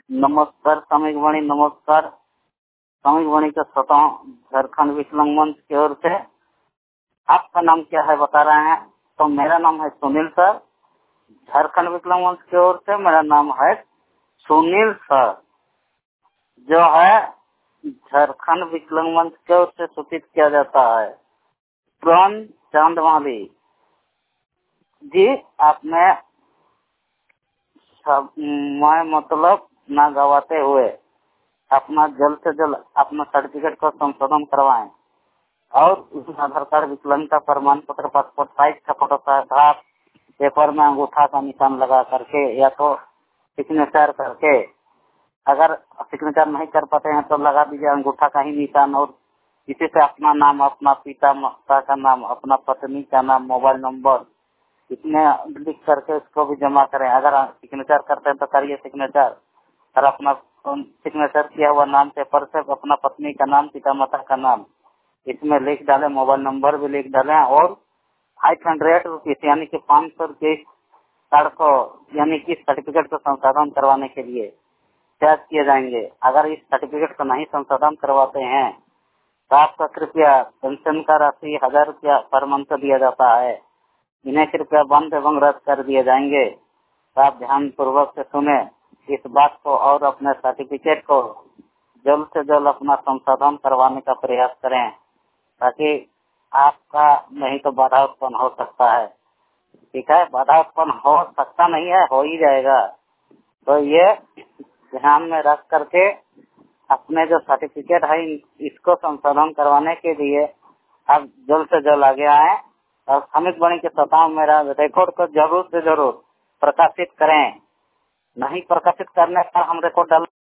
नमस्कार सामयिक वाणी, नमस्कार सामयिक वाणी का श्रोताओं, झारखंड विकलांग मंच की ओर से आपका नाम क्या है बता रहे हैं। तो मेरा नाम है सुनील सर। झारखंड विकलांग मंच की ओर से मेरा नाम है सुनील सर, जो है झारखंड विकलांग मंच की ओर से सूचित किया जाता है। पूरन चांदमाली जी, आपने मैं मतलब ना गवाते हुए अपना जल्द से जल्द अपना सर्टिफिकेट को संशोधन करवाएं और उस आधार कार्ड विकलांगता प्रमाण पत्र, पासपोर्ट साइज का फोटोग्राफ, पेपर में अंगूठा का निशान लगा करके या तो सिग्नेचर करके, अगर सिग्नेचर नहीं कर पाते हैं तो लगा दीजिए अंगूठा का ही निशान, और इसी से अपना नाम, अपना पिता माता का नाम, अपना पत्नी का नाम, मोबाइल नंबर इसमें लिख करके उसको भी जमा करें। अगर सिग्नेचर करते हैं तो करिए सिग्नेचर, और अपना सिग्नेचर किया हुआ नाम पेपर से अपना पत्नी का नाम, पिता माता का नाम इसमें लिख डालें, मोबाइल नंबर भी लिख डालें, और 500 रुपीज यानी कि 500 रुपये कार्ड को यानी कि सर्टिफिकेट को संशोधन करवाने के लिए चार्ज किए जाएंगे। अगर इस सर्टिफिकेट को नहीं संशोधन करवाते हैं तो आपका कृपया पेंशन का राशि 1000 रुपया पर मंथ दिया जाता है, इन्हें कृपया बंद एवं रद्द कर दिए जाएंगे। तो आप ध्यान पूर्वक से सुने इस बात को और अपने सर्टिफिकेट को जल्द से जल्द अपना संशोधन करवाने का प्रयास करें, ताकि आपका नहीं तो बाधा उत्पन्न हो सकता है। ठीक है, बाधा उत्पन्न हो सकता नहीं है, हो ही जाएगा। तो ये ध्यान में रख करके अपने जो सर्टिफिकेट है इसको संशोधन करवाने के लिए आप जल्द से जल्द आगे आए और सामयिक वाणी के श्रोताओं मेरा रिकॉर्ड को जरूर से जरूर प्रकाशित करें। नहीं प्रकाशित करने पर हम रिकॉर्ड डाल